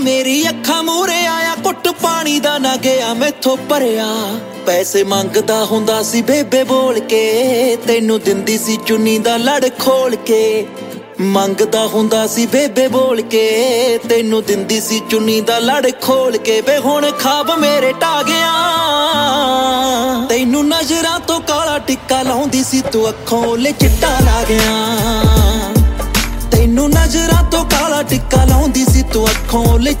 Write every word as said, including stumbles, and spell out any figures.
ਮੇਰੀ ਅੱਖਾਂ ਮੂਹਰੇ ਆਇਆ ਕੁੱਟ ਪਾਣੀ ਦਾ ਨਾ ਗਿਆ ਮੈਥੋਂ ਭਰਿਆ ਪੈਸੇ ਮੰਗਦਾ ਹੁੰਦਾ ਸੀ ਬੇਬੇ ਬੋਲ ਕੇ ਤੈਨੂੰ ਦਿੰਦੀ ਸੀ ਚੁੰਨੀ ਦਾ ਲੜ ਖੋਲ ਕੇ ਮੰਗਦਾ ਹੁੰਦਾ ਸੀ ਬੇਬੇ ਬੋਲ ਕੇ ਤੈਨੂੰ ਦਿੰਦੀ ਸੀ ਚੁੰਨੀ ਦਾ ਲੜ ਖੋਲ ਕੇ ਵੇ ਹੁਣ ਖਾਬ ਮੇਰੇ ਢਾ ਗਿਆ ਤੈਨੂੰ ਨਜ਼ਰਾਂ ਤੋਂ ਕਾਲਾ ਟਿੱਕਾ ਲਾਉਂਦੀ ਸੀ ਤੂੰ ਅੱਖੋਂ ਓਲੇ ਚਿੱਟਾ ਲਾ ਗਿਆ ਤੈਨੂੰ ਨਜ਼ਰਾਂ ਤੋਂ ਕਾਲਾ ਟਿੱਕਾ ਲਾਉਂਦੀ ਸੀ ਤੂੰ ਅੱਖੋਂ ਓਲੇ